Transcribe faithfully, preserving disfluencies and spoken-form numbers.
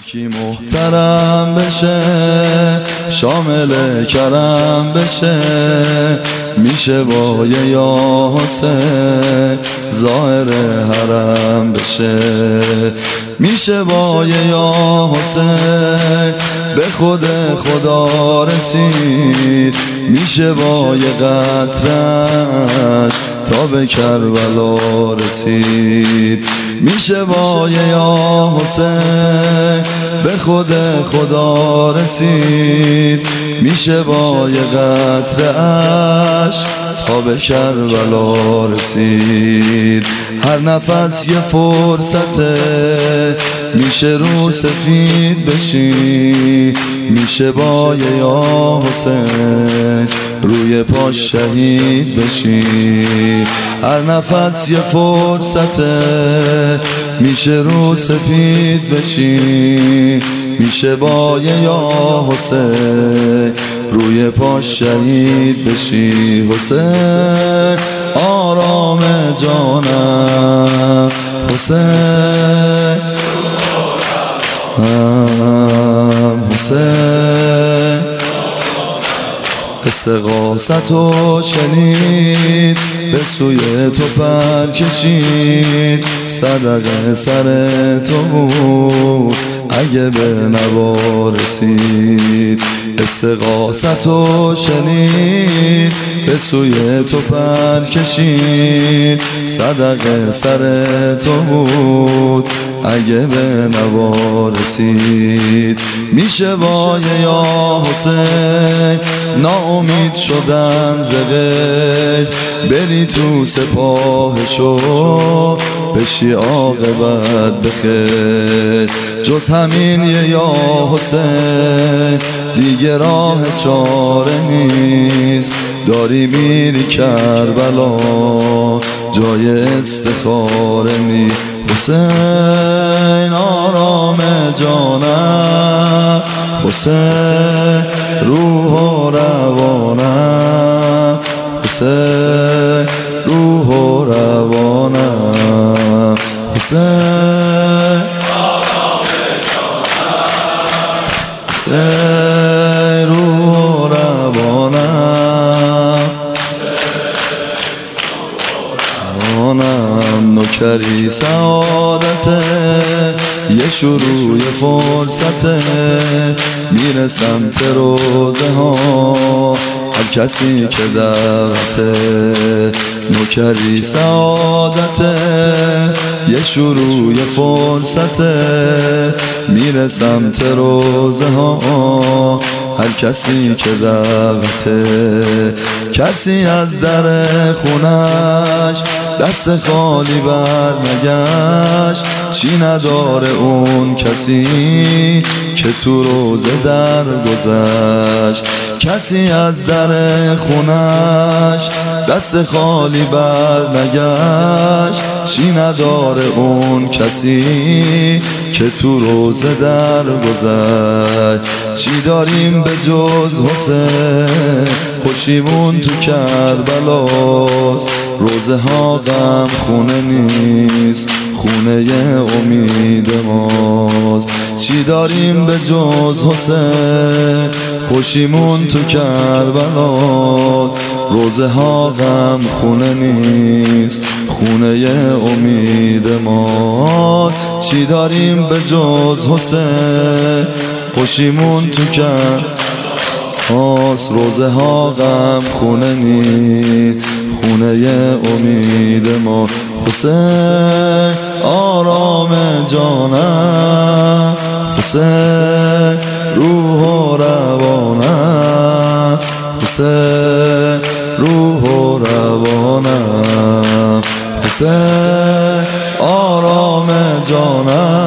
یکی محترم بشه، شامل کرم بشه، میشه با یه یا حسین ظاهر حرم بشه. میشه با یه یا حسین به خود خدا رسید، میشه با یه قطرش تا به کربلا رسید. میشه با یه یا حسین به خود خدا رسید، میشه با یه قطرش تا به کربلا رسید. هر نفس یه فرصته، میشه رو سفید بشی، میشه با یه یا حسین روی پاش شهید بشی. هر نفس یه فرصته، میشه رو سفید بشی، میشه با یه یا حسین روی پاش شهید بشی. حسین آرام جانم، حسین حسین استغاثتو شنید، به سوی تو پر کشید، صدقه سر تو بود اگه به نوا رسید. استغاثتو شنید، به سوی تو پر کشید، صدقه سر تو بود اگه به نوا رسید. میشه با یه یا حسین ناامید شدن ز غیر، بری تو سپاهشو بشی عاقبت بخیر. جز همین یه یا حسین دیگه راه چاره نیست، داری میری کربلا جای استخاره نیست. حسین آرام جانم، حسین روح و روانم، حسین روح و روانم، حسین آرام جانم، حسین روح و روانم، روانم. نوکری سعادته، یه شروع فرصته، میره سمت روزه ها هر کسی که دعوته. نوکری سعادته، یه شروع فرصته، میره سمت روزه ها هر کسی که دعوته. کسی از در خونش دست خالی بر نگشت، چی نداره اون کسی که تو روزه در گذشت. کسی از در خونش دست خالی بر نگشت، چی نداره اون کسی که تو روزه در گذشت. چی داریم به جز حسین خوشیمون تو کربلاست، روزه ها غم خونه نیست، خونه امید ماست. چی داریم به جز حسین خوشیمون تو کربلاست، روزه ها غم خونه نیست، خونه امید ماست. چی داریم به جز حسین خوشیمون تو کربلاست، روزه ها غم خونه نیست، خونه امید ما. حسین آرام جانم، حسین روح و روانم، حسین روح و روانم، حسین آرام جانم،